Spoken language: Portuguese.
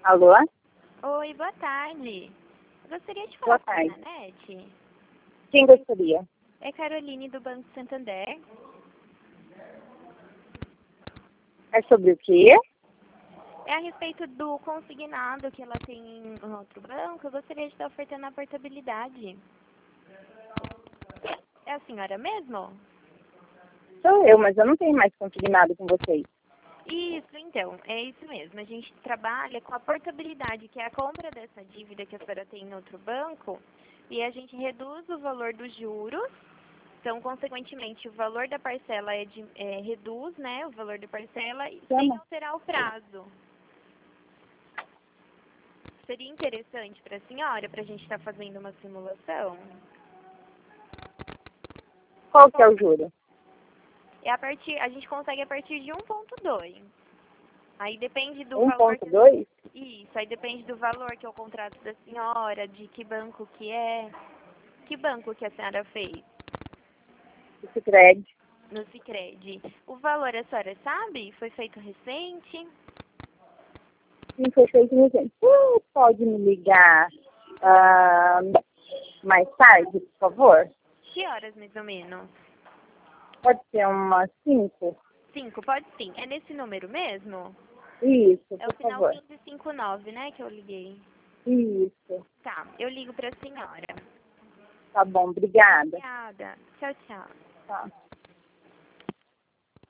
Alô? Oi, boa tarde. Eu gostaria de Boa falar com a tarde. Nanete. Quem gostaria? É Caroline do Banco Santander. É sobre o quê? É a respeito do consignado que ela tem em outro banco. Eu gostaria de estar ofertando a portabilidade. É a senhora mesmo? Sou eu, mas eu não tenho mais consignado com vocês. Isso, então, é isso mesmo. A gente trabalha com a portabilidade, que é a compra dessa dívida que a senhora tem em outro banco, e a gente reduz o valor dos juros. Então, consequentemente, o valor da parcela reduz, né, o valor da parcela sem alterar o prazo. Seria interessante para a senhora, para a gente estar fazendo uma simulação? Qual que é o juro? A gente consegue a partir de 1,2. Aí depende do valor. 1,2? Isso, aí depende do valor que é o contrato da senhora, de que banco que é. Que banco que a senhora fez? O Sicredi. No Sicredi. O valor a senhora sabe? Foi feito recente? Sim, foi feito recente. Você pode me ligar mais tarde, por favor? Que horas mais ou menos? Pode ser umas 5? 5, pode sim. É nesse número mesmo? Isso, É por o final favor. 1559, né, que eu liguei. Isso. Tá, eu ligo pra senhora. Tá bom, obrigada. Obrigada. Tchau, tchau. Tá.